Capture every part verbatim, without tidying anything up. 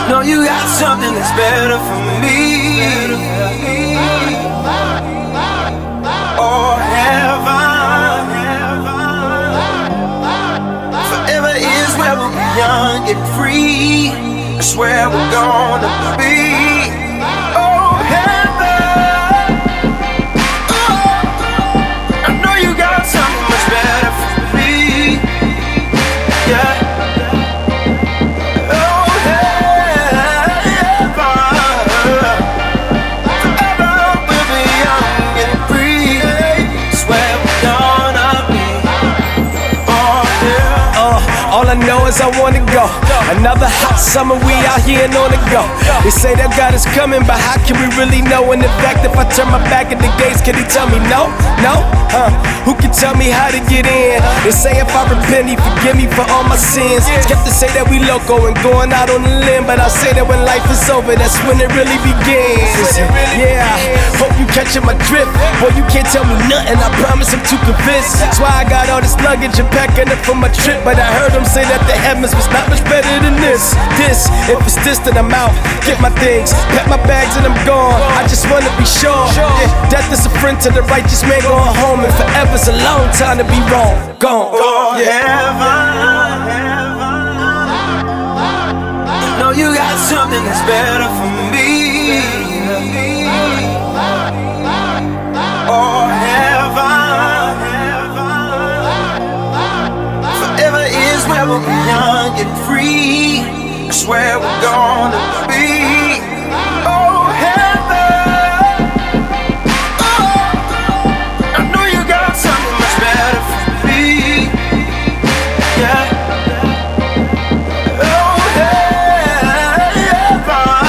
Know you got something that's better for me. Or have I? Forever is where we'll be young and free. That's where we're gonna be. Oh, heaven. Oh, I know you got something much better for me. Yeah. All I know is I wanna go. Another hot summer, we out here and on the go. They say that God is coming, but how can we really know? In the fact, if I turn my back at the gates, can he tell me no? No? Huh? Who can tell me how to get in? They say if I repent, he forgive me for all my sins. Skeptics say that we loco and going out on a limb, but I say that when life is over, that's when it really begins. Yeah, hope you catching my drift. Boy, you can't tell me nothing, I promise I'm too convinced. That's why I got all this luggage and packing up for my trip, but I heard them say that the heavens was not much better than this. This, if it's this, then I'm out. Get my things, pack my bags and I'm gone. I just wanna be sure. Yeah, death is a friend to the righteous man going home, and forever's a long time to be wrong. Gone. Oh, heaven. You know you got something that's better for me. Oh, heaven. Forever is where we'll be young and free. That's where we're gonna be. Oh, heaven. Oh, I know you got something much better for me. Yeah. Oh, heaven.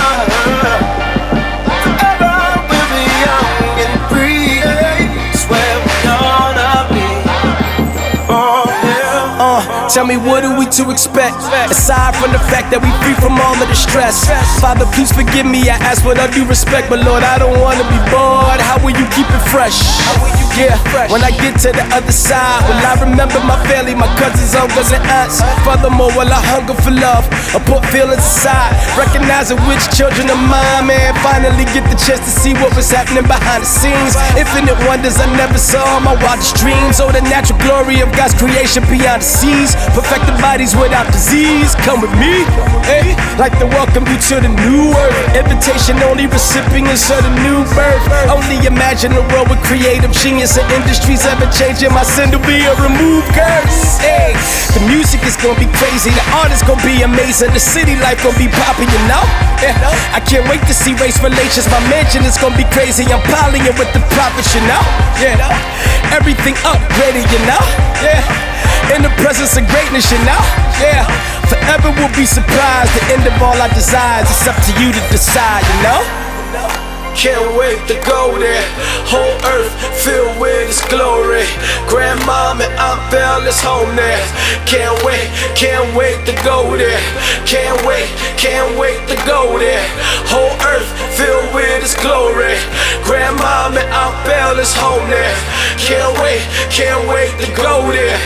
Forever we'll be young and free. That's where we're gonna be. Oh, yeah. Uh, tell me, what are we to expect? Aside from the fact that we free from all of the stress. Father, please forgive me, I ask with all due respect, but Lord, I don't wanna be bored. How will you keep it fresh? Yeah, when I get to the other side, will I remember my family, my cousins, uncles, and aunts? Furthermore, will I hunger for love or put feelings aside? Recognizing which children of mine, man, finally get the chance to see what was happening behind the scenes. Infinite wonders I never saw in my wildest dreams. Oh, the natural glory of God's creation beyond the seas. Perfected bodies without disease. Come with me, hey, like to welcome you to the new earth. Invitation only, recipients of the new birth. Only imagine a world with creative genius and industries ever changing. My sin to be a removed curse. Hey, the music is gonna be crazy, the art is gonna be amazing, the city life gonna be popping, you know. Yeah, I can't wait to see race relations. My mansion is gonna be crazy. I'm piling it with the prophets, you know. Yeah, everything upgraded, you know. Yeah. In the presence of greatness, you know. Yeah, forever we'll be surprised. The end of all our desires, it's up to you to decide, you know. Can't wait to go there. Whole earth filled with His glory. Grandmom and Aunt Belle is home there. Can't wait, can't wait to go there. Can't wait, can't wait to go there. Whole earth filled with His glory. Grandmom and Aunt Belle is home there. Can't wait, can't wait to go there.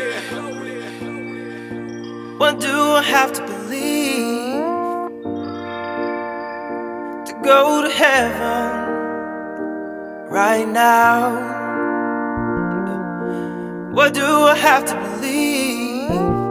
What do I have to believe to go to heaven right now? What do I have to believe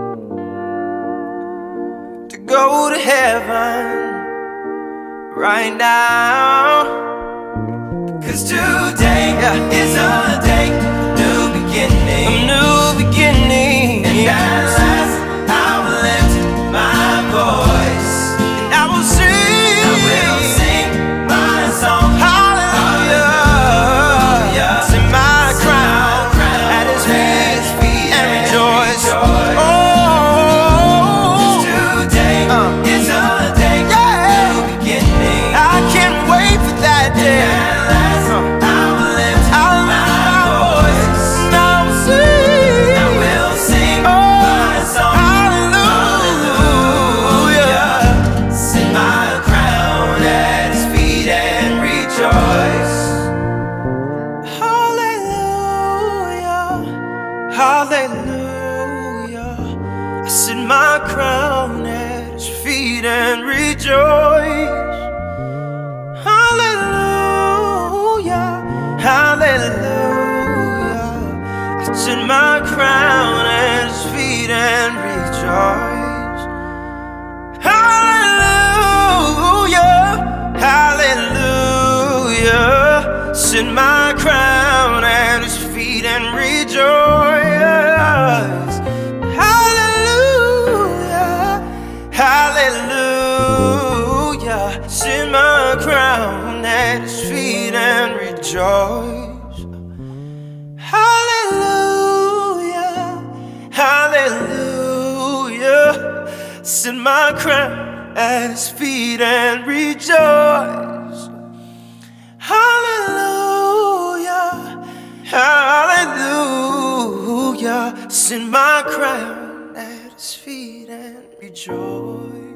to go to heaven right now? 'Cause today yeah. is a day, new beginning, a new beginning. And at last I will lift my voice, and I will sing, I will sing my song. Hallelujah, hallelujah. Sing my crown at His feet and rejoice. Oh, today uh. is a day, yeah. new beginning. I can't wait for that day. And at last uh. I will lift I will my, my voice, and I will sing, I will sing oh. my feet and rejoice. Hallelujah, hallelujah. I set my crown at his feet and rejoice. Hallelujah, hallelujah. Set my crown at his feet and rejoice. Hallelujah, hallelujah. Set my crown at his feet and rejoice. Hallelujah, hallelujah. Set my crown at his feet and rejoice. Hallelujah, hallelujah. Set my crown at his feet and rejoice.